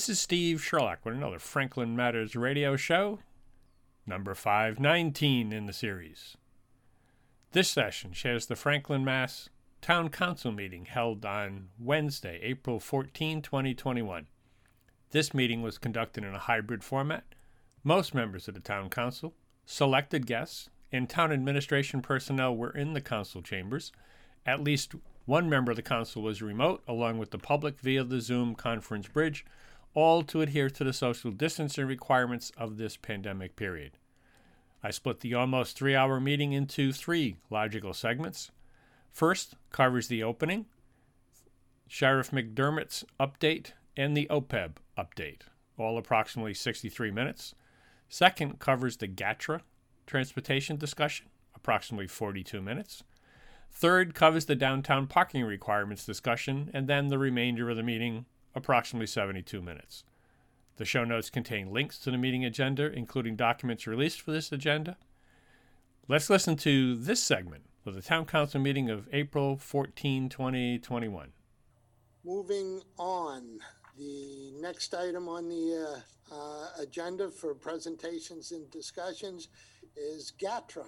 This is Steve Sherlock with another Franklin Matters radio show, number 519 in the series. This session shares the Franklin, Mass. Town Council meeting held on Wednesday, April 14, 2021. This meeting was conducted in a hybrid format. Most members of the Town Council, selected guests, and town administration personnel were in the council chambers. At least one member of the council was remote, along with the public via the Zoom conference bridge, all to adhere to the social distancing requirements of this pandemic period. I split the almost 3-hour meeting into 3 logical segments. First covers the opening, Sheriff McDermott's update, and the OPEB update, all approximately 63 minutes. Second covers the GATRA transportation discussion, approximately 42 minutes. Third covers the downtown parking requirements discussion, and then the remainder of the meeting, approximately 72 minutes. The show notes contain links to the meeting agenda, including documents released for this agenda. Let's listen to this segment of the Town Council meeting of April 14, 2021. Moving on, the next item on the agenda for presentations and discussions is GATRA.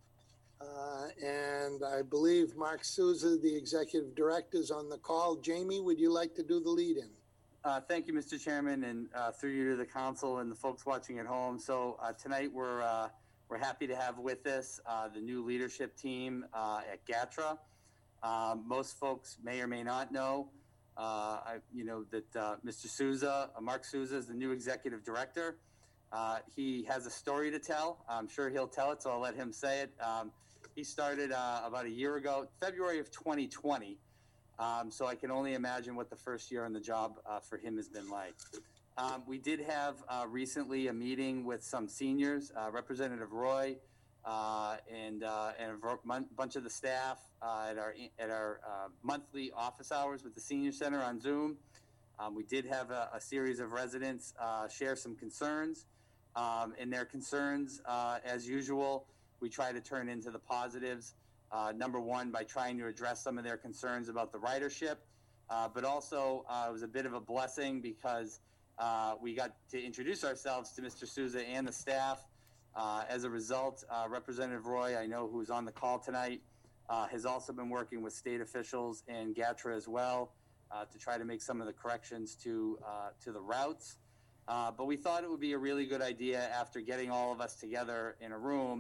And I believe Mark Souza, the Executive Director, is on the call. Jamie, would you like to do the lead-in? Thank you, Mr. Chairman, and through you to the council and the folks watching at home. So tonight we're happy to have with us the new leadership team at GATRA. Most folks may or may not know, that Mr. Souza, Mark Souza, is the new Executive Director. He has a story to tell. I'm sure he'll tell it, so I'll let him say it. He started about a year ago, February of 2020. So I can only imagine what the first year on the job for him has been like. We did have recently a meeting with some seniors, Representative Roy, and a bunch of the staff at our monthly office hours with the Senior Center on Zoom. We did have a series of residents share some concerns, and their concerns, as usual, we try to turn into the positives. Number one, by trying to address some of their concerns about the ridership, but also it was a bit of a blessing because we got to introduce ourselves to Mr. Souza and the staff. As a result, Representative Roy, I know who's on the call tonight, has also been working with state officials and GATRA as well to try to make some of the corrections to the routes. But we thought it would be a really good idea after getting all of us together in a room.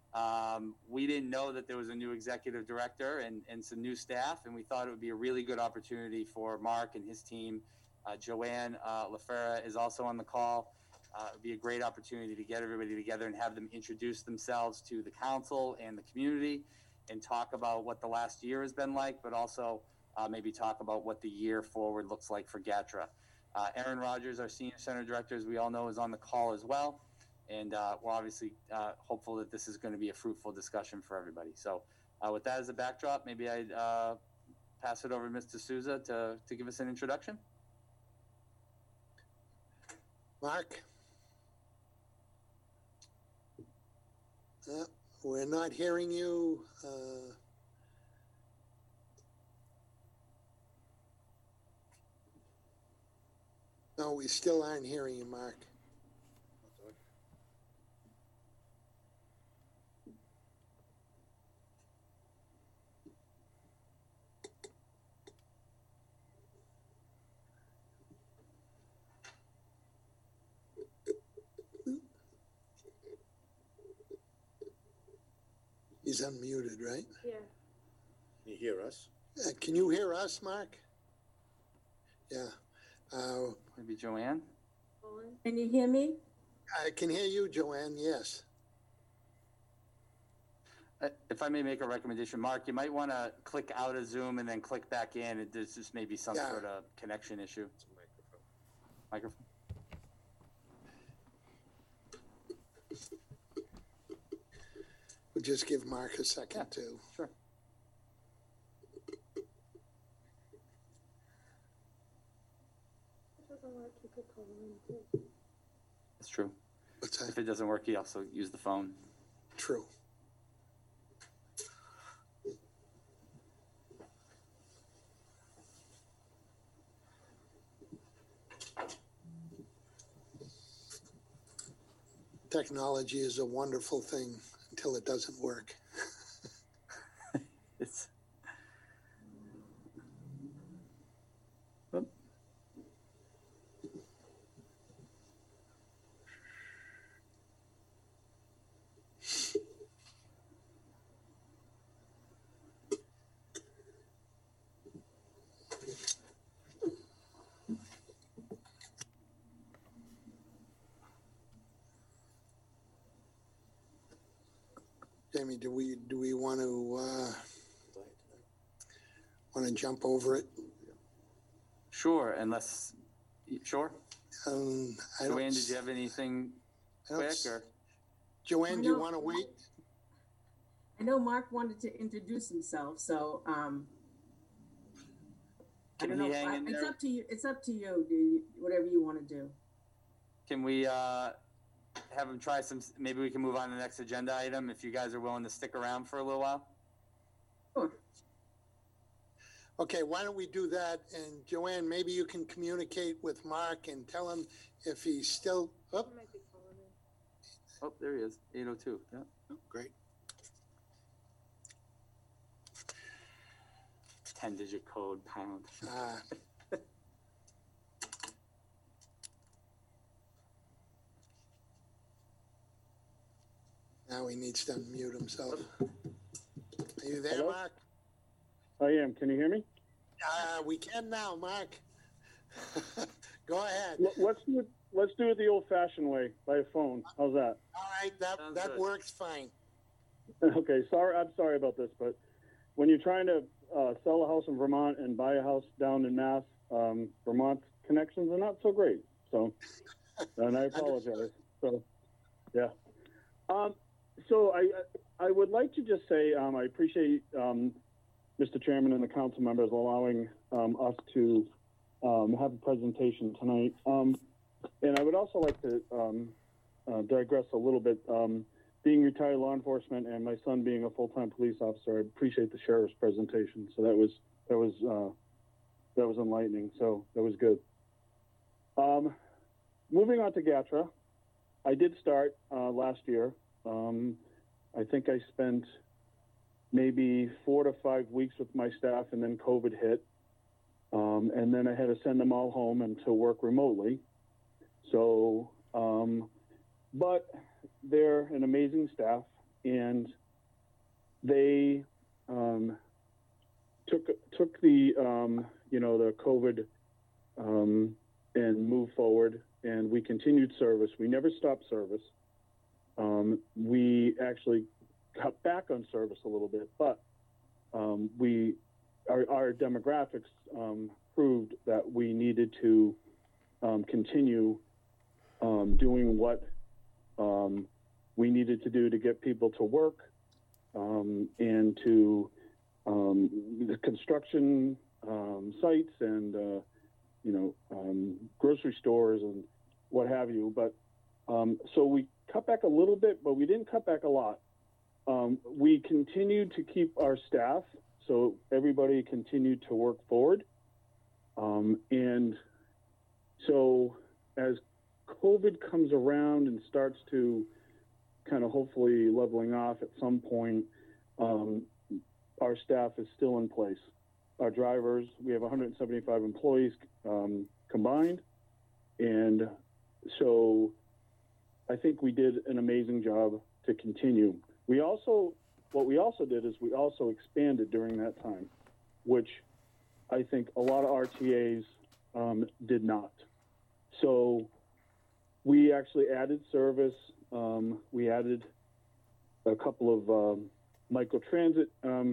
We didn't know that there was a new executive director and some new staff, and we thought it would be a really good opportunity for Mark and his team. Joanne LaFera is also on the call. It would be a great opportunity to get everybody together and have them introduce themselves to the council and the community and talk about what the last year has been like, but also maybe talk about what the year forward looks like for GATRA. Aaron Rogers, our Senior Center Director, as we all know, is on the call as well. And we're obviously hopeful that this is going to be a fruitful discussion for everybody. So with that as a backdrop, maybe I'd pass it over to Mr. Souza to give us an introduction. Mark? We're not hearing you. No, we still aren't hearing you, Mark. He's unmuted, right? Yeah. Can you hear us? Can you hear us, Mark? Yeah. Maybe Joanne? Can you hear me? I can hear you, Joanne, yes. If I may make a recommendation, Mark, you might want to click out of Zoom and then click back in. There's just maybe some sort of connection issue. It's a microphone. Microphone? We'll just give Mark a second, too. Sure. That's true. What's that? If it doesn't work, you also use the phone. True. Technology is a wonderful thing until it doesn't work. It's Jamie, do we want to jump over it? sure, unless sure. I don't. Joanne, did you have anything I don't quick s- or? Joanne, do you want to wait? I know Mark wanted to introduce himself, so, I Can don't know. he hang in It's there? up to you. It's up to you. Whatever you want to do. Can we have him try some? Maybe we can move on to the next agenda item if you guys are willing to stick around for a little while. Sure. Okay, why don't we do that? And Joanne, maybe you can communicate with Mark and tell him if he's still, oh, Oh, there he is. 802. Yeah. great. 10-digit code pound. Ah. Now he needs to unmute himself. Are you there, Hello? Mark? I am. Can you hear me? We can now, Mark. Go ahead. Let's do it the old-fashioned way by a phone. How's that? All right, Sounds that good. works fine. Okay. I'm sorry about this, but when you're trying to sell a house in Vermont and buy a house down in Mass, Vermont connections are not so great. So, and I apologize. So, yeah. So I would like to just say I appreciate Mr. Chairman and the council members allowing us to have a presentation tonight. And I would also like to digress a little bit. Being retired law enforcement and my son being a full-time police officer, I appreciate the sheriff's presentation. So that was enlightening. So that was good. Moving on to GATRA, I did start last year. I think I spent maybe 4 to 5 weeks with my staff, and then COVID hit. And then I had to send them all home and to work remotely. So, but they're an amazing staff, and they took the the COVID and moved forward, and we continued service. We never stopped service. We actually cut back on service a little bit, but our demographics proved that we needed to continue doing what we needed to do to get people to work and to the construction sites and grocery stores and what have you. But so we cut back a little bit, but we didn't cut back a lot. We continued to keep our staff, so everybody continued to work forward. And so as COVID comes around and starts to kind of hopefully leveling off at some point, our staff is still in place. Our drivers, we have 175 employees combined. And so I think we did an amazing job to continue. What we also did is we also expanded during that time, which I think a lot of RTAs did not. So we actually added service. We added a couple of microtransit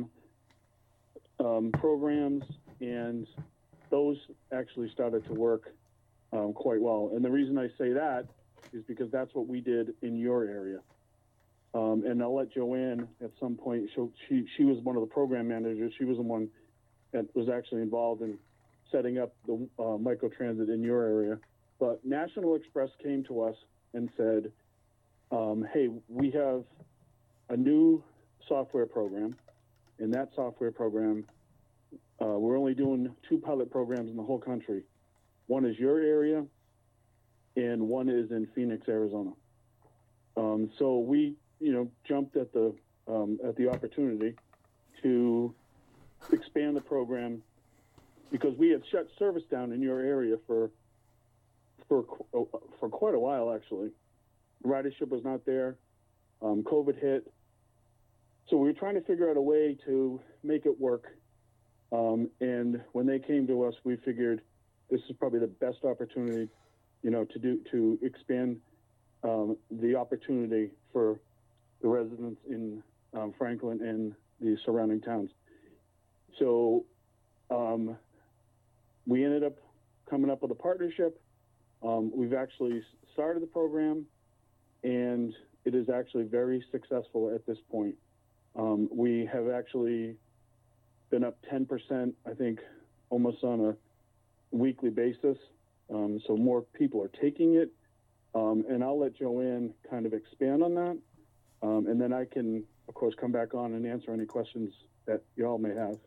programs, and those actually started to work quite well. And the reason I say that is because that's what we did in your area. And I'll let Joanne at some point. She was one of the program managers. She was the one that was actually involved in setting up the microtransit in your area. But National Express came to us and said, hey, we have a new software program. In that software program, we're only doing 2 pilot programs in the whole country. One is your area, and one is in Phoenix, Arizona. So we, jumped at the opportunity to expand the program because we had shut service down in your area for quite a while, actually. Ridership was not there. COVID hit. So we were trying to figure out a way to make it work. And when they came to us, we figured this is probably the best opportunity, to expand the opportunity for the residents in Franklin and the surrounding towns. So we ended up coming up with a partnership. We've actually started the program, and it is actually very successful at this point. We have actually been up 10%, I think, almost on a weekly basis. So more people are taking it. And I'll let Joanne kind of expand on that. And then I can, of course, come back on and answer any questions that y'all may have.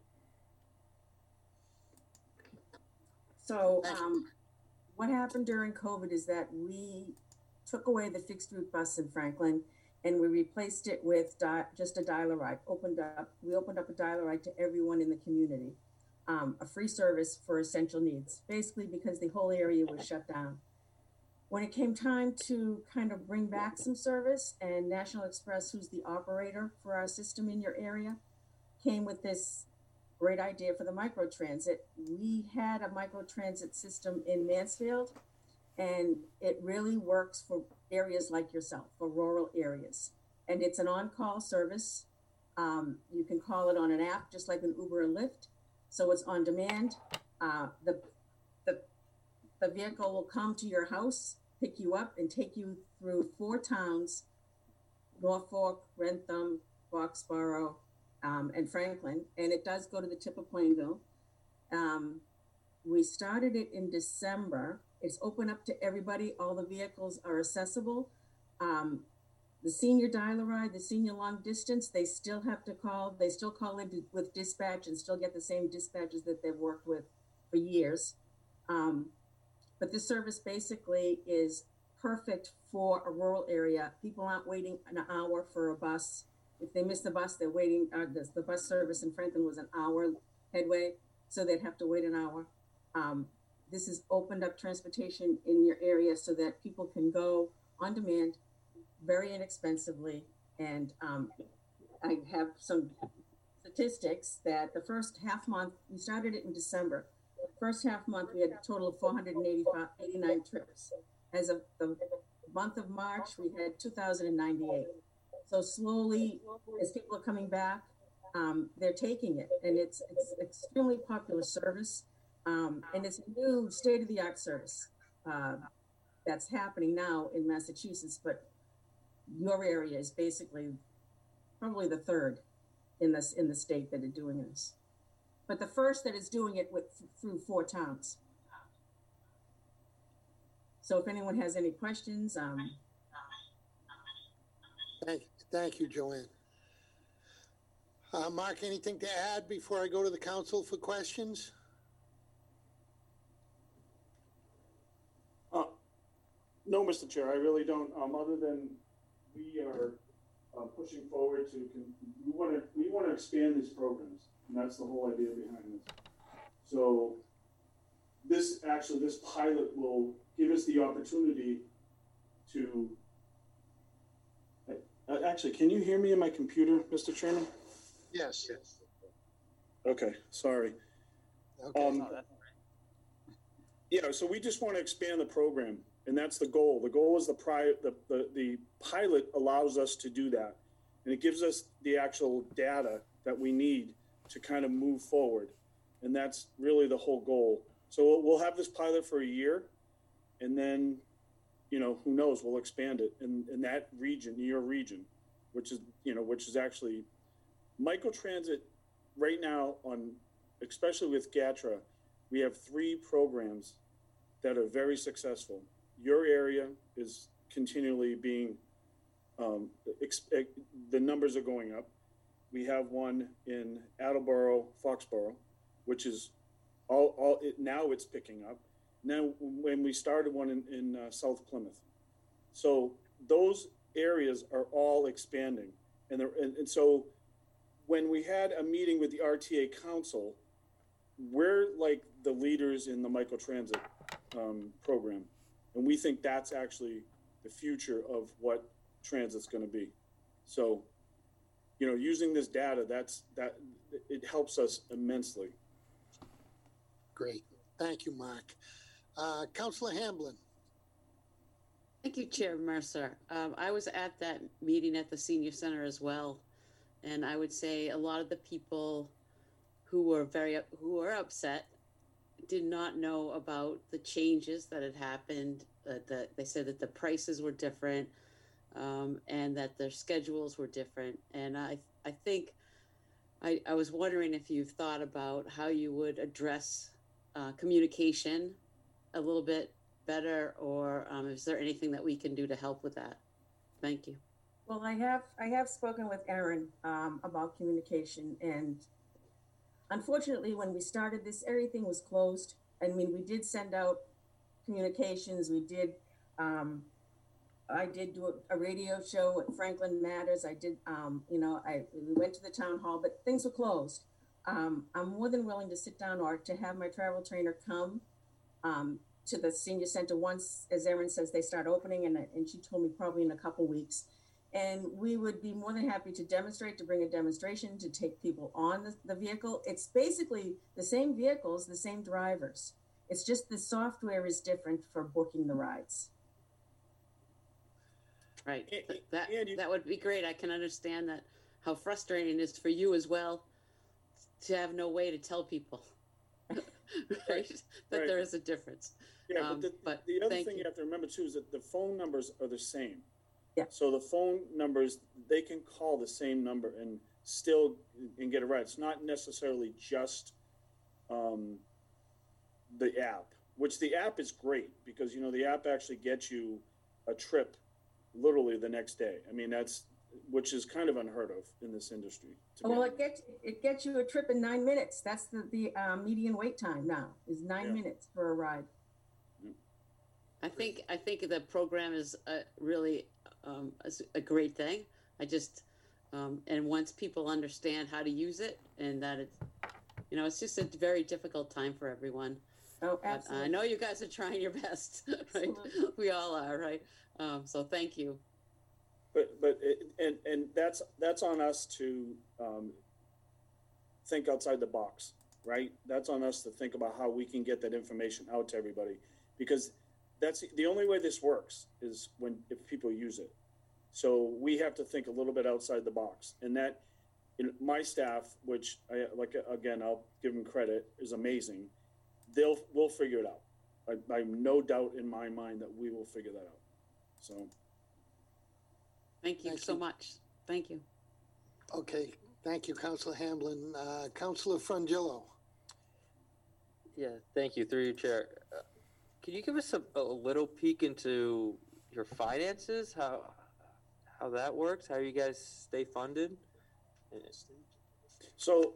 So what happened during COVID is that we took away the fixed route bus in Franklin and we replaced it with just a dial-a-ride. We opened up a dial-a-ride to everyone in the community, a free service for essential needs, basically because the whole area was shut down. When it came time to kind of bring back some service, and National Express, who's the operator for our system in your area, came with this great idea for the microtransit. We had a microtransit system in Mansfield, and it really works for areas like yourself, for rural areas. And it's an on-call service. You can call it on an app, just like an Uber and Lyft. So it's on demand. The vehicle will come to your house, pick you up, and take you through 4 towns: Norfolk, Rentham, Foxborough, and Franklin. And it does go to the tip of Plainville. We started it in December. It's open up to everybody. All the vehicles are accessible. The senior dial-a-ride, the senior long distance, they still have to call. They still call in with dispatch and still get the same dispatches that they've worked with for years. But this service basically is perfect for a rural area. People aren't waiting an hour for a bus. If they miss the bus, they're waiting. The bus service in Franklin was an hour headway, so they'd have to wait an hour. This has opened up transportation in your area so that people can go on demand very inexpensively. And I have some statistics that the first half month, we started it in December. First half month, we had a total of 489 trips. As of the month of March, we had 2,098. So slowly, as people are coming back, they're taking it, and it's extremely popular service, and it's a new state-of-the-art service that's happening now in Massachusetts. But your area is basically probably the third in the state that are doing this. But the first that is doing it through 4 towns. So if anyone has any questions, Thank you, Joanne. Mark, anything to add before I go to the council for questions? No, Mr. Chair, I really don't. Other than we are pushing forward to, we want to expand these programs, and that's the whole idea behind this. So this pilot will give us the opportunity to. Actually, can you hear me in my computer, Mr. Chairman? Yes. Okay, sorry. Okay. Yeah, so we just want to expand the program, and that's the goal. The goal is the pilot allows us to do that, and it gives us the actual data that we need to kind of move forward, and that's really the whole goal. So we'll have this pilot for a year, and then, who knows, we'll expand it in that region, your region, which is actually microtransit right now especially with GATRA, we have 3 programs that are very successful. Your area is continually being, the numbers are going up. We have one in Attleboro, Foxborough, which is now it's picking up. Now, when we started one in South Plymouth. So those areas are all expanding. And so when we had a meeting with the RTA Council, we're like the leaders in the microtransit program. And we think that's actually the future of what transit's going to be. So, using this data, it helps us immensely. Great. Thank you, Mark. Councilor Hamblin. Thank you, Chair Mercer. I was at that meeting at the senior center as well, and I would say a lot of the people who were upset did not know about the changes that had happened. They said that the prices were different, and that their schedules were different. And I think I was wondering if you've thought about how you would address communication a little bit better, or is there anything that we can do to help with that? Thank you. Well, I have spoken with Erin about communication, and unfortunately, when we started this, everything was closed. I mean, we did send out communications. We did. I did do a radio show at Franklin Matters. I did. We went to the town hall, but things were closed. I'm more than willing to sit down or to have my travel trainer come to the senior center once, as Erin says, they start opening, and she told me probably in a couple weeks. And we would be more than happy to bring a demonstration, to take people on the vehicle. It's basically the same vehicles, the same drivers. It's just the software is different for booking the rides. Right. That would be great. I can understand that, how frustrating it is for you as well to have no way to tell people, right? That there is a difference. Yeah, but the other thing you have to remember too is that the phone numbers are the same. Yeah. So the phone numbers, they can call the same number and still get a ride. It's not necessarily just the app, which the app is great because the app actually gets you a trip literally the next day. I mean, which is kind of unheard of in this industry. Well, it gets you a trip in 9 minutes. That's the median wait time now is 9 minutes for a ride. I think the program is really a great thing. I just and once people understand how to use it, and that it's just a very difficult time for everyone. Oh, absolutely. I know you guys are trying your best, right? Absolutely. We all are, right? So thank you. But that's on us to think outside the box, right? That's on us to think about how we can get that information out to everybody, because that's the only way this works is if people use it. So we have to think a little bit outside the box, and that my staff, which I'll give them credit, is amazing. We'll figure it out. I have no doubt in my mind that we will figure that out. So. Thank you so much. Thank you. Okay. Thank you, Councilor Hamblin. Councilor Frangillo. Yeah, thank you. Through your chair. Can you give us a little peek into your finances? How that works? How you guys stay funded? So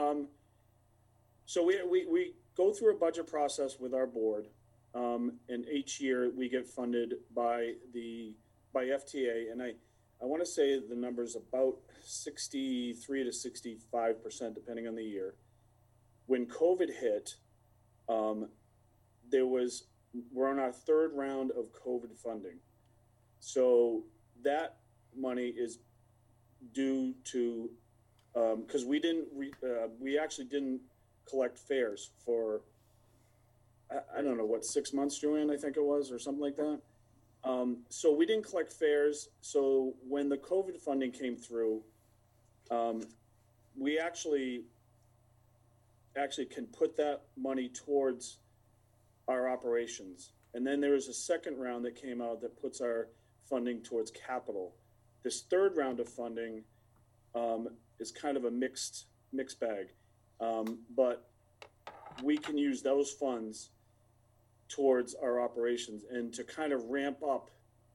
we go through a budget process with our board, and each year we get funded by FTA, and I want to say the number's about 63 to 65%, depending on the year. When COVID hit, we're on our third round of COVID funding. So that money is due to, because we actually didn't collect fares for, I don't know, 6 months, Joanne, I think it was, or something like that. So we didn't collect fares. So when the COVID funding came through, we actually can put that money towards our operations. And then there is a second round that came out that puts our funding towards capital. This third round of funding is kind of a mixed bag, but we can use those funds towards our operations and to kind of ramp up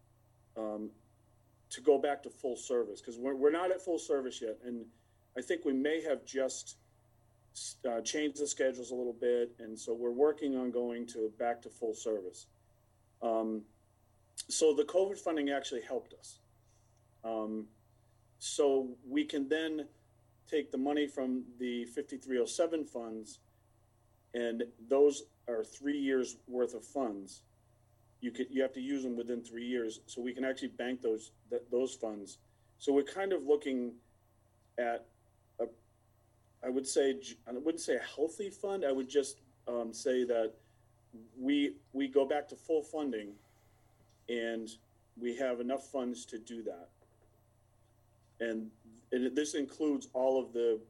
to go back to full service, because we're not at full service yet, and I think we may have just changed the schedules a little bit, and so we're working on going back to full service. So the COVID funding actually helped us. So we can then take the money from the 5307 funds, and those are 3 years worth of funds. You have to use them within 3 years, so we can actually bank those funds. So we're kind of looking at I wouldn't say a healthy fund. I would just say that we go back to full funding, and we have enough funds to do that. And this includes all of the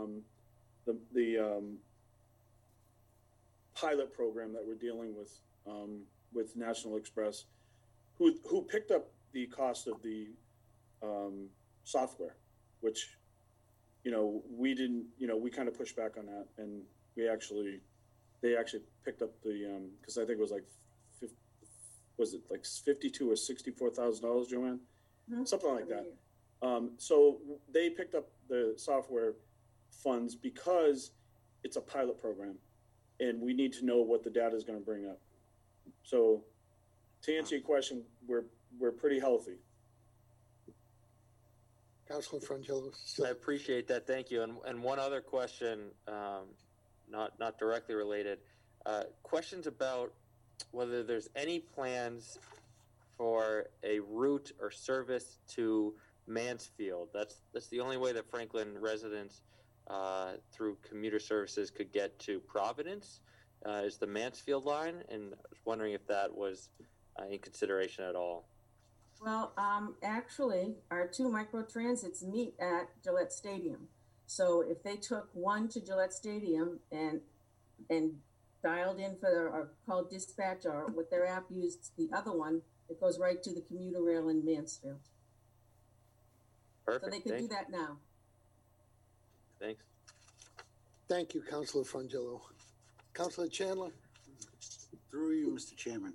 pilot program that we're dealing with National Express, who picked up the cost of the software, which, we didn't, we kind of pushed back on that, and they actually picked up the, because I think it was like, was it like $52,000 or $64,000, Joanne? Mm-hmm. Something like that. So they picked up the software funds because it's a pilot program, and we need to know what the data is going to bring up. So to answer your question, we're pretty healthy. Councilor Frangillo. I appreciate that. Thank you. And one other question, not directly related. Questions about whether there's any plans for a route or service to Mansfield. That's the only way that Franklin residents through commuter services could get to Providence is the Mansfield line, and I was wondering if that was in consideration at all. Well, actually, our 2 microtransits meet at Gillette Stadium. So if they took one to Gillette Stadium and dialed in for or called dispatch, or with their app used the other one, it goes right to the commuter rail in Mansfield. Perfect. So they could do that now. Thanks. Thank you, Councilor Frangillo. Councilor Chandler? Through you, Mr. Chairman.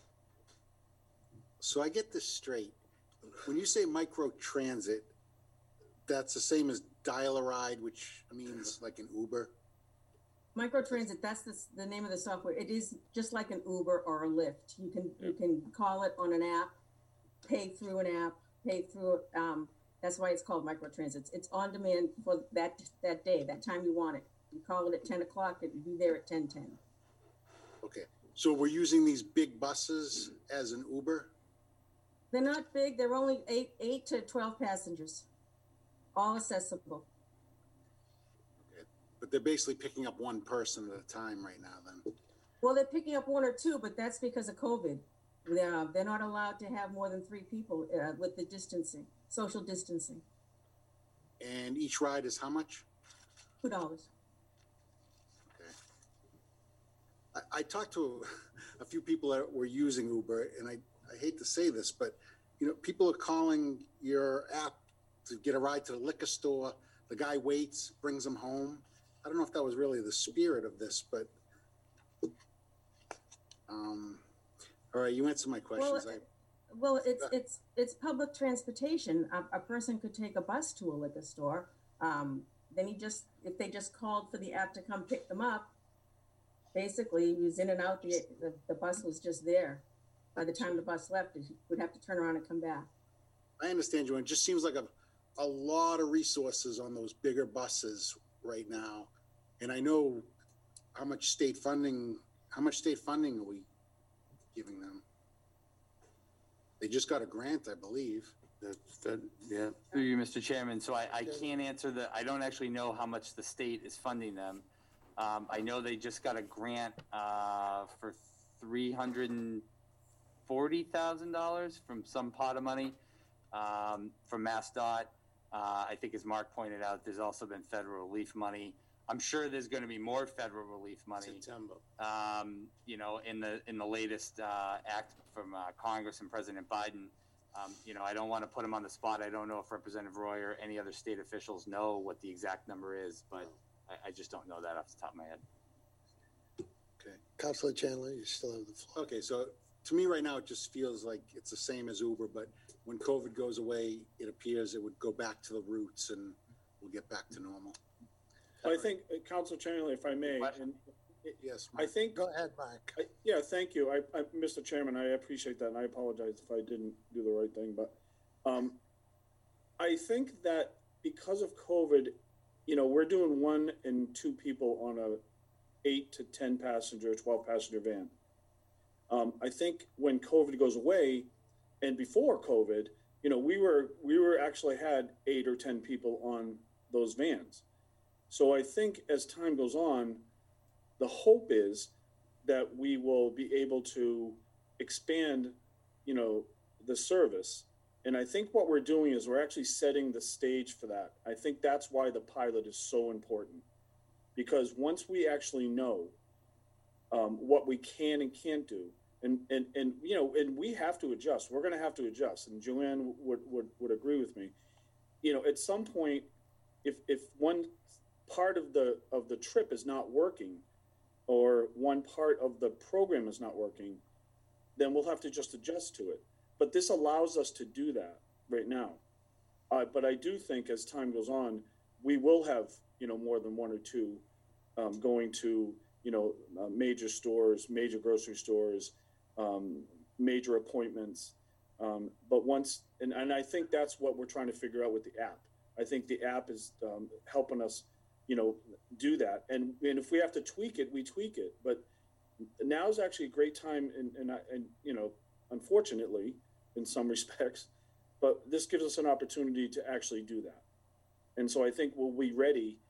So I get this straight. When you say micro transit, that's the same as dial-a-ride, which means like an Uber? Microtransit, that's the name of the software. It is just like an Uber or a Lyft. You can call it on an app, pay through an app, pay through, that's why it's called microtransits. It's on demand for that day, that time you want it. You call it at 10 o'clock, it'll be there at 10:10. Okay. So we're using these big buses as an Uber? They're not big, they're only 8 to 12 passengers, all accessible. Okay. But they're basically picking up one person at a time right now then? Well, they're picking up 1 or 2, but that's because of COVID. They're not allowed to have more than 3 people with the distancing, social distancing. And each ride is how much? $2. Okay. I talked to a few people that were using Uber, and I hate to say this, but people are calling your app to get a ride to the liquor store. The guy waits, brings them home. I don't know if that was really the spirit of this, but all right, you answered my questions. Well, it's public transportation. A person could take a bus to a liquor store. Then if they just called for the app to come pick them up, basically he was in and out. The bus was just there. By the time the bus left, he would have to turn around and come back. I understand you. It just seems like a lot of resources on those bigger buses right now. And I know how much state funding are we giving them? They just got a grant, I believe. Yeah. Through you, Mr. Chairman. So I can't answer I don't actually know how much the state is funding them. I know they just got a grant for $340,000 from some pot of money from MassDOT. I think, as Mark pointed out, there's also been federal relief money. I'm sure there's going to be more federal relief money. September. In the latest act from Congress and President Biden. I don't want to put him on the spot. I don't know if Representative Roy or any other state officials know what the exact number is, but I just don't know that off the top of my head. Okay. Councilor Chandler, you still have the floor. Okay, so to me right now, it just feels like it's the same as Uber, but when COVID goes away, it appears it would go back to the roots and we'll get back to normal. I think, Councilor Chandler, if I may, Yes, I think. Go ahead, Mark. Yeah, thank you. Mr. Chairman, I appreciate that, and I apologize if I didn't do the right thing. But I think that because of COVID, we're doing 1 and 2 people on a 8 to 10 passenger, 12 passenger van. I think when COVID goes away, and before COVID, we were actually had 8 or 10 people on those vans. So I think as time goes on, the hope is that we will be able to expand, the service. And I think what we're doing is we're actually setting the stage for that. I think that's why the pilot is so important, because once we actually know what we can and can't do, and we have to adjust. We're going to have to adjust, and Joanne would agree with me. At some point, if one part of the trip is not working, or one part of the program is not working, then we'll have to just adjust to it. But this allows us to do that right now. But I do think as time goes on, we will have, more than 1 or 2 going to, major stores, major grocery stores, major appointments. But once, and I think that's what we're trying to figure out with the app. I think the app is helping us, do that. And if we have to tweak it, we tweak it. But now is actually a great time, and unfortunately, in some respects, but this gives us an opportunity to actually do that. And so I think we'll be ready,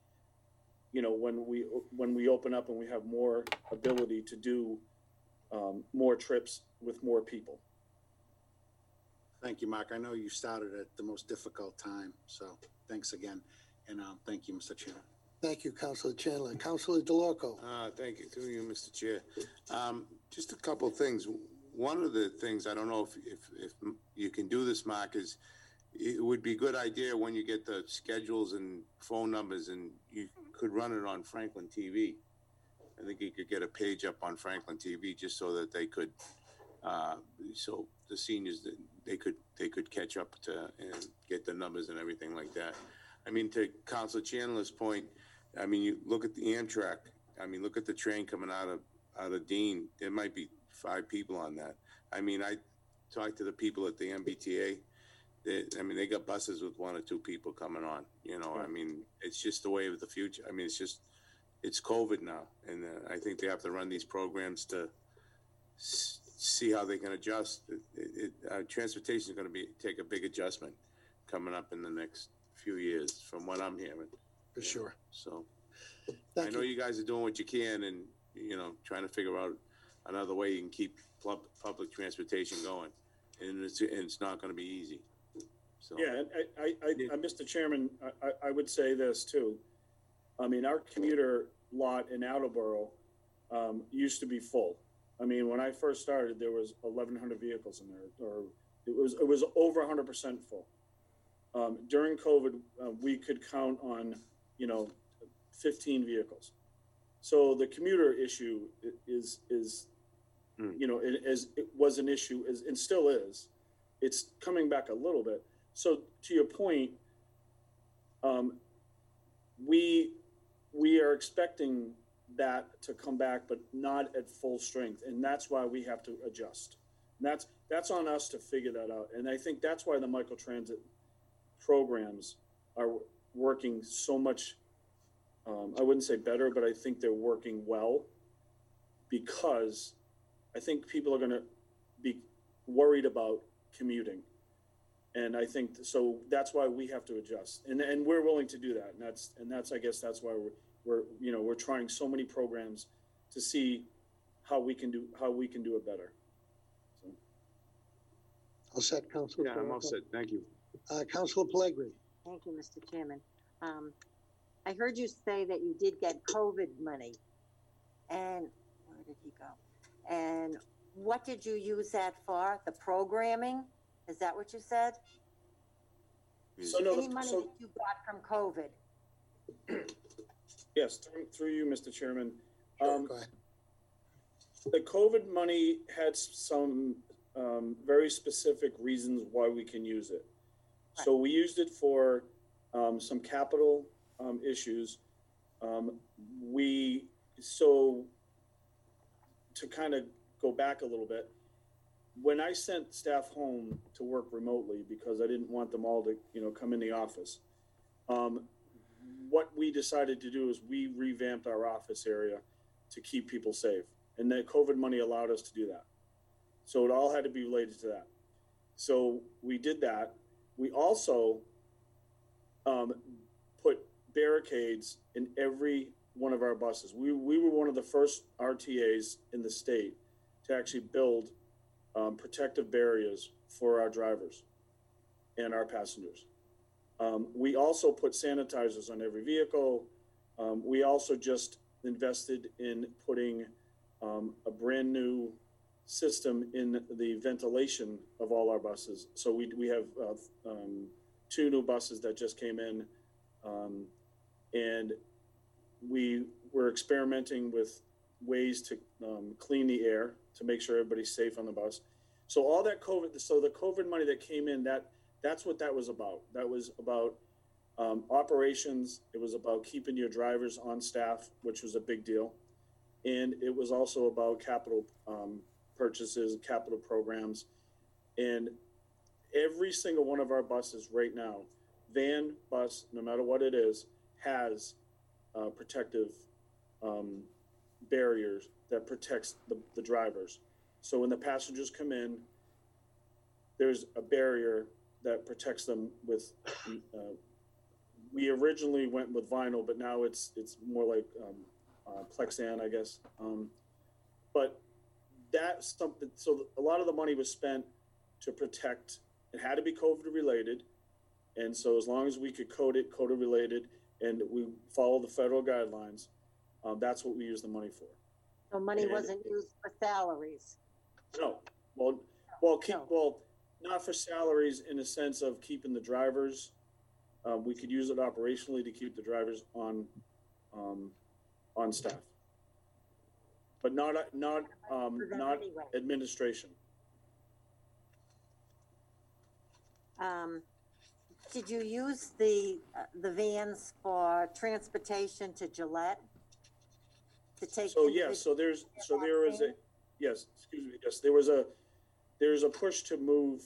when we open up and we have more ability to do more trips with more people. Thank you, Mark. I know you started at the most difficult time, so thanks again. And thank you, Mr. Chairman. Thank you, Councilor Chandler. Councilor DeLorco. Thank you, through you, Mr. Chair. Just a couple of things. One of the things, I don't know if you can do this, Mark, is it would be a good idea when you get the schedules and phone numbers, and you could run it on Franklin TV. I think you could get a page up on Franklin TV just so that they could, so the seniors, they could catch up to and get the numbers and everything like that. I mean, to Councilor Chandler's point, I mean, you look at the Amtrak. I mean, look at the train coming out of Dean. There might be 5 people on that. I mean, I talked to the people at the MBTA. They got buses with 1 or 2 people coming on. I mean, it's just the way of the future. I mean, it's COVID now, and I think they have to run these programs to see how they can adjust. Transportation is going to take a big adjustment coming up in the next few years, from what I'm hearing. For sure. So Thank I know you. you guys are doing what you can, and trying to figure out another way you can keep public transportation going, and it's not going to be easy. So Yeah, and Mr. Chairman, I would say this too. I mean, our commuter lot in Attleboro used to be full. I mean, when I first started, there was 1,100 vehicles in there, or it was over 100% full. During COVID, we could count on 15 vehicles. So the commuter issue is it was an issue, and still is. It's coming back a little bit. So to your point, we are expecting that to come back, but not at full strength, and that's why we have to adjust. And that's on us to figure that out. And I think that's why the microtransit programs are working so much. I wouldn't say better, but I think they're working well, because I think people are going to be worried about commuting. And I think so that's why we have to adjust, and we're willing to do that. And that's I guess that's why we're trying so many programs to see how we can do it better. So. All set, Councilor. yeah, I'm all set. Thank you. Councilor Pellegrini. Thank you, Mr. Chairman. I heard you say that you did get COVID money, and where did he go? And what did you use that for? The programming? Is that what you said? So no, Any money that you got from COVID? Yes, through you, Mr. Chairman. Sure, go ahead. The COVID money had some very specific reasons why we can use it. Right. So we used it for some capital issues. To kind of go back a little bit, when I sent staff home to work remotely because I didn't want them all to, come in the office, what we decided to do is we revamped our office area to keep people safe. And that COVID money allowed us to do that. So it all had to be related to that. So we did that. We also put barricades in every one of our buses. We were one of the first RTAs in the state to actually build protective barriers for our drivers and our passengers. We also put sanitizers on every vehicle. We also just invested in putting a brand new system in the ventilation of all our buses. So we have 2 new buses that just came in, and we were experimenting with ways to clean the air to make sure everybody's safe on the bus. So all that the COVID money that came in, that's what that was about. That was about operations. It was about keeping your drivers on staff, which was a big deal. And it was also about capital purchases, capital programs. And every single one of our buses right now, van, bus, no matter what it is, has protective barriers that protects the drivers. So when the passengers come in, there's a barrier that protects them with, we originally went with vinyl, but now it's more like Plexan, I guess. But that's something, so a lot of the money was spent to protect, it had to be COVID related. And so as long as we could code it COVID related, and we follow the federal guidelines, that's what we use the money for. So money wasn't used for salaries? No, well, not for salaries in the sense of keeping the drivers. We could use it operationally to keep the drivers on staff, but not administration. Did you use the vans for transportation to Gillette? To take So yes, there was a push to move,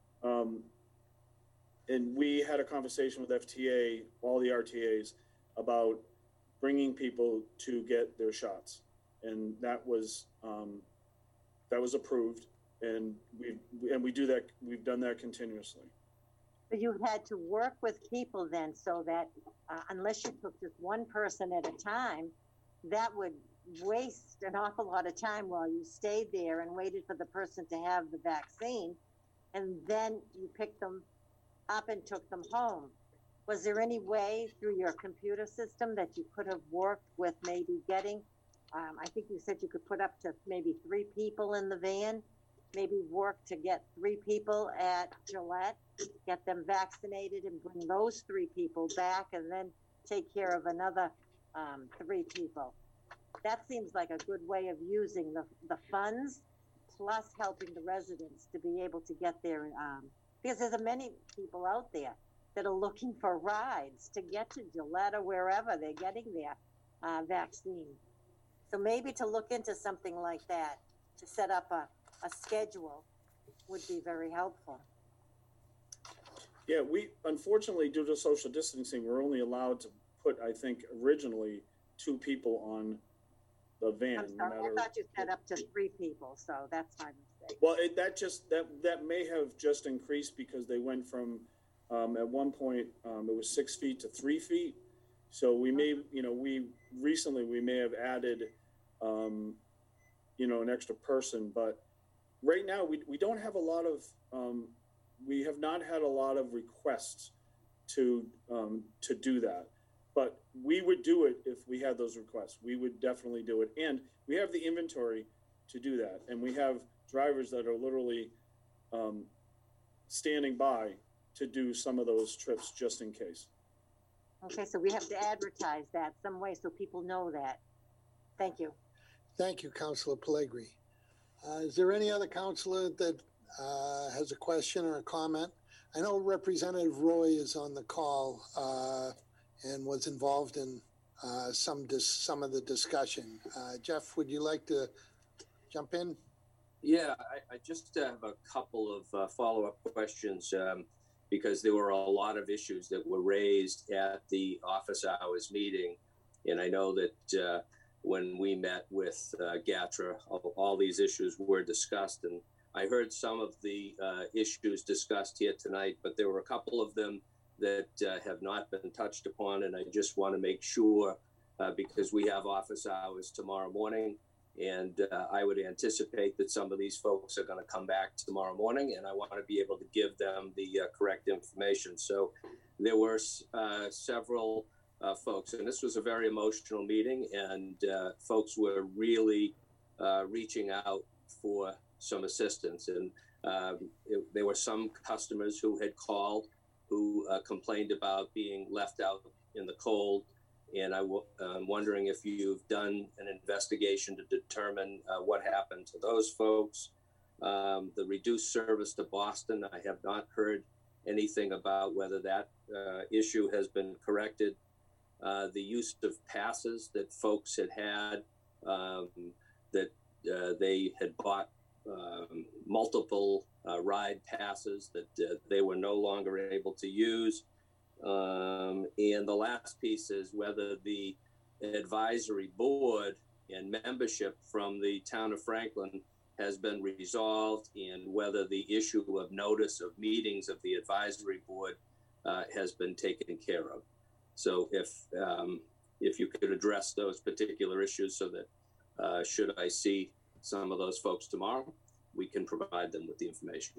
and we had a conversation with FTA, all the RTAs, about bringing people to get their shots, and that was approved, and we do that. We've done that continuously. But you had to work with people then, so that unless you took just one person at a time, that would waste an awful lot of time while you stayed there and waited for the person to have the vaccine, and then you picked them up and took them home. Was there any way through your computer system that you could have worked with maybe getting, I think you said you could put up to maybe 3 people in the van, maybe work to get 3 people at Gillette, get them vaccinated and bring those 3 people back, and then take care of another 3 people? That seems like a good way of using the funds, plus helping the residents to be able to get their, because there's many people out there that are looking for rides to get to Gillette or wherever they're getting their vaccine. So maybe to look into something like that, to set up a schedule, would be very helpful. Yeah, we unfortunately, due to social distancing, we're only allowed to put, I think, originally 2 people on the van. I'm sorry, I thought you said up to 3 people, so that's my mistake. Well, that may have just increased because they went from at one point it was 6 feet to 3 feet. So we may, we may have added, an extra person, but right now we don't have a lot of, we have not had a lot of requests to do that. But we would do it if we had those requests. We would definitely do it. And we have the inventory to do that. And we have drivers that are literally standing by to do some of those trips just in case. Okay, so we have to advertise that some way so people know that. Thank you. Thank you, Councilor Pellegrini. Is there any other councilor that has a question or a comment? I know Representative Roy is on the call and was involved in some of the discussion. Jeff, would you like to jump in? Yeah, I just have a couple of follow-up questions because there were a lot of issues that were raised at the office hours meeting. And I know that when we met with GATRA, all these issues were discussed. And I heard some of the issues discussed here tonight, but there were a couple of them that have not been touched upon. And I just want to make sure, because we have office hours tomorrow morning, and I would anticipate that some of these folks are going to come back tomorrow morning, and I want to be able to give them the correct information. So there were several folks, and this was a very emotional meeting, and folks were really reaching out for some assistance. And there were some customers who had called who complained about being left out in the cold. And I'm wondering if you've done an investigation to determine what happened to those folks. The reduced service to Boston, I have not heard anything about whether that issue has been corrected. The use of passes that folks had that they had bought multiple ride passes that they were no longer able to use. And the last piece is whether the advisory board and membership from the town of Franklin has been resolved, and whether the issue of notice of meetings of the advisory board has been taken care of. So if you could address those particular issues, so that should I see some of those folks tomorrow, we can provide them with the information.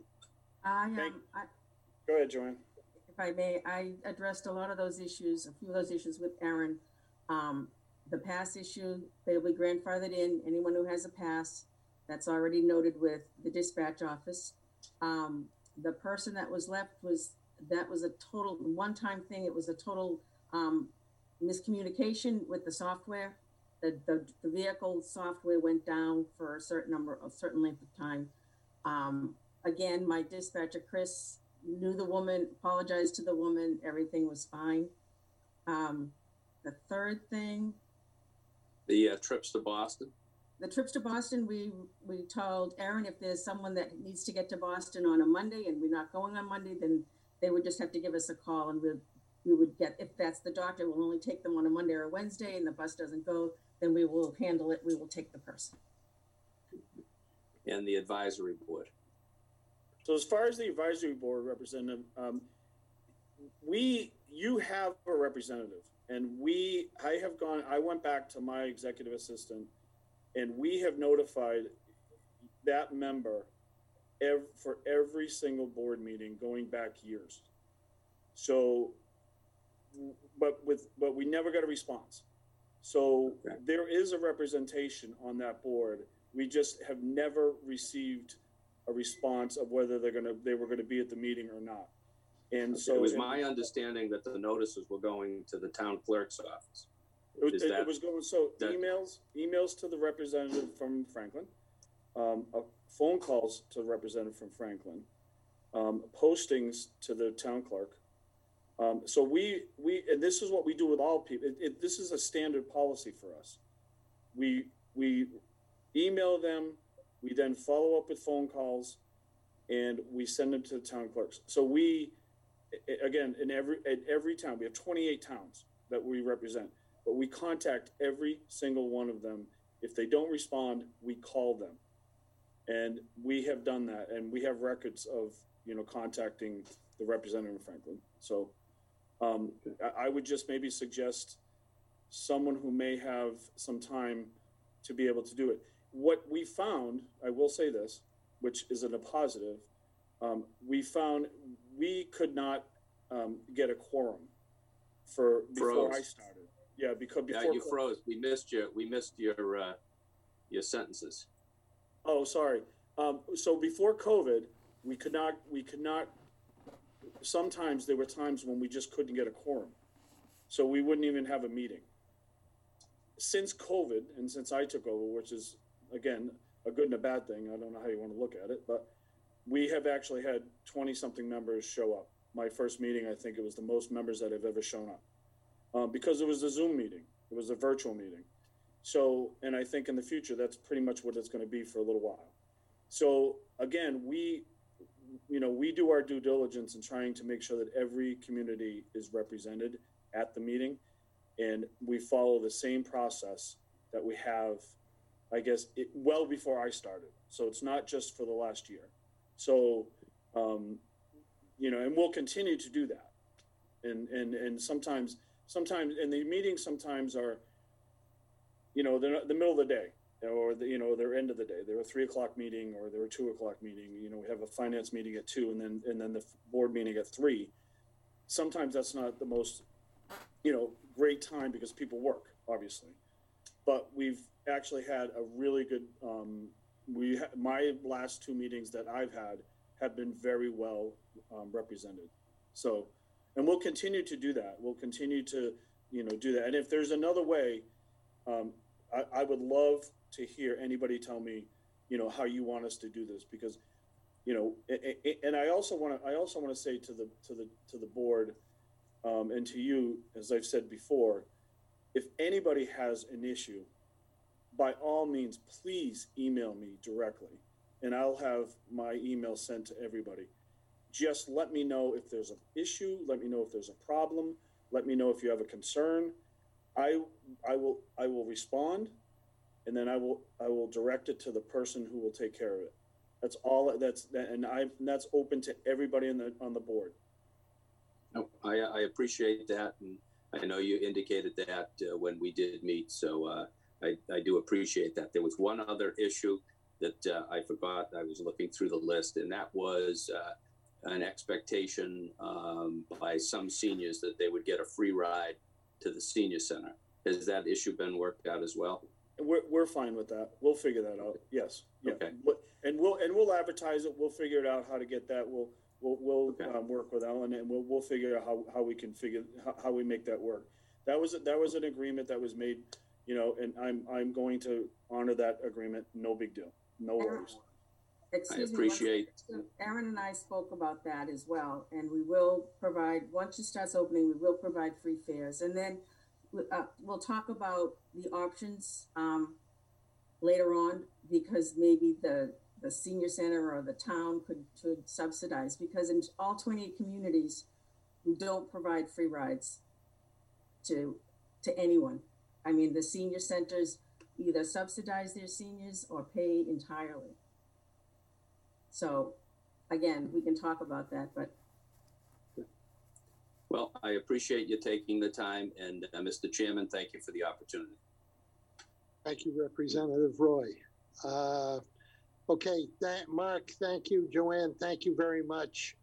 Go ahead, Joanne. If I may, I addressed a lot of those issues, a few of those issues with Erin. The pass issue, they'll be grandfathered in. Anyone who has a pass, that's already noted with the dispatch office. The person that was left that was a total one-time thing. It was a total miscommunication with the software. The vehicle software went down for a certain length of time. Again, my dispatcher, Chris, knew the woman, apologized to the woman, everything was fine. The third thing. The trips to Boston? The trips to Boston, we told Erin if there's someone that needs to get to Boston on a Monday and we're not going on Monday, then they would just have to give us a call, and we would get, if that's the doctor, we'll only take them on a Monday or a Wednesday and the bus doesn't go, then we will handle it, we will take the person. And the advisory board? So as far as the advisory board representative, you have a representative, and I went back to my executive assistant, and we have notified that member for every single board meeting going back years. So, but we never got a response. So there is a representation on that board. We just have never received a response of whether they were gonna be at the meeting or not. And so it was my understanding that the notices were going to the town clerk's office. It was going, emails to the representative from Franklin, phone calls to the representative from Franklin, postings to the town clerk. So we and this is what we do with all people. This is a standard policy for us. We email them, we then follow up with phone calls, and we send them to the town clerks. So we, again, at every town, we have 28 towns that we represent, but we contact every single one of them. If they don't respond, we call them. And we have done that, and we have records of, contacting the representative of Franklin. So I would just maybe suggest someone who may have some time to be able to do it. What we found, I will say this, which is a positive, we found we could not get a quorum before I started. Yeah, because before you froze. We missed your sentences. Oh, sorry. So before COVID, we could not. Sometimes there were times when we just couldn't get a quorum, so we wouldn't even have a meeting. Since COVID and since I took over, which is again a good and a bad thing. I don't know how you want to look at it, but we have actually had 20-something members show up. My first meeting, I think it was the most members that have ever shown up, because it was a Zoom meeting. It was a virtual meeting. So, and I think in the future, that's pretty much what it's going to be for a little while. So again, we do our due diligence in trying to make sure that every community is represented at the meeting, and we follow the same process that we have, I guess, well before I started. So it's not just for the last year. So, and we'll continue to do that. And sometimes, and the meetings sometimes are, they're the middle of the day, or they're end of the day. They're a 3:00 meeting, or they're a 2:00 meeting. We have a finance meeting at 2, and then the board meeting at 3. Sometimes that's not the most, great time because people work, obviously. But we've actually had a really good. My last 2 meetings that I've had have been very well represented. So, and we'll continue to do that. We'll continue to, do that. And if there's another way, I would love to hear anybody tell me, how you want us to do this, because, and I also want to say to the board, and to you, as I've said before, if anybody has an issue, by all means, please email me directly, and I'll have my email sent to everybody. Just let me know if there's an issue. Let me know if there's a problem. Let me know if you have a concern. I will respond, and then I will direct it to the person who will take care of it. That's all. That's open to everybody on the board. No, I appreciate that, and I know you indicated that when we did meet. So I do appreciate that. There was one other issue that I forgot. I was looking through the list, and that was an expectation by some seniors that they would get a free ride to the senior center. Has that issue been worked out as well? We're fine with that. We'll figure that out. Yes. Yeah. Okay. And we'll advertise it. We'll figure it out how to get that. We'll Okay. Work with Ellen, and we'll figure out how we can how we make that work. That was an agreement that was made, and I'm going to honor that agreement. No big deal. No worries. Excuse I appreciate. me. Aaron and I spoke about that as well, and we will provide, once it starts opening, we will provide free fares, and then we'll talk about the options later on, because maybe the senior center or the town could subsidize, because in all 28 communities, we don't provide free rides to anyone. I mean, the senior centers either subsidize their seniors or pay entirely. So again, we can talk about that, but. Well, I appreciate you taking the time, and Mr. Chairman, thank you for the opportunity. Thank you, Representative Roy. Okay, Mark, thank you. Joanne, thank you very much.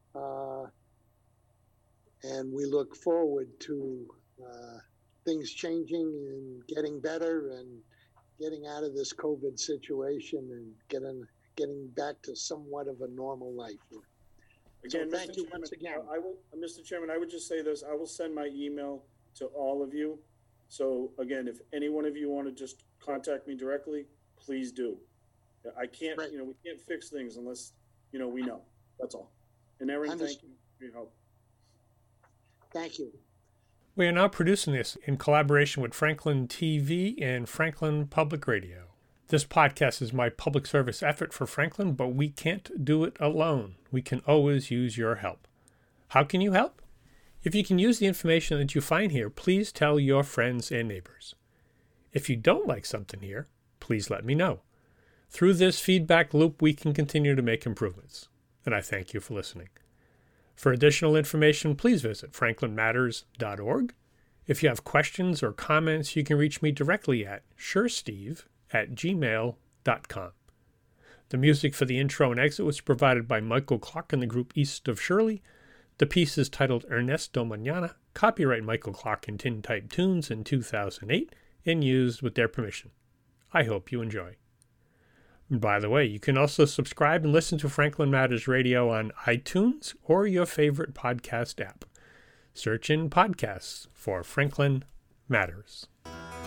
And we look forward to things changing and getting better and getting out of this COVID situation and getting back to somewhat of a normal life. Again, so thank you once again. Mr. Chairman, I would just say this. I will send my email to all of you. So again, if any one of you want to just contact me directly, please do. I can't, Right. We can't fix things unless, we know. That's all. And Aaron, thank you for your help. Thank you. We are now producing this in collaboration with Franklin TV and Franklin Public Radio. This podcast is my public service effort for Franklin, but we can't do it alone. We can always use your help. How can you help? If you can use the information that you find here, please tell your friends and neighbors. If you don't like something here, please let me know. Through this feedback loop, we can continue to make improvements. And I thank you for listening. For additional information, please visit franklinmatters.org. If you have questions or comments, you can reach me directly at suresteve@gmail.com. The music for the intro and exit was provided by Michael Clark and the group East of Shirley. The piece is titled Ernesto Mañana, copyright Michael Clark and Tintype Tunes in 2008, and used with their permission. I hope you enjoy. By the way, you can also subscribe and listen to Franklin Matters Radio on iTunes or your favorite podcast app. Search in podcasts for Franklin Matters.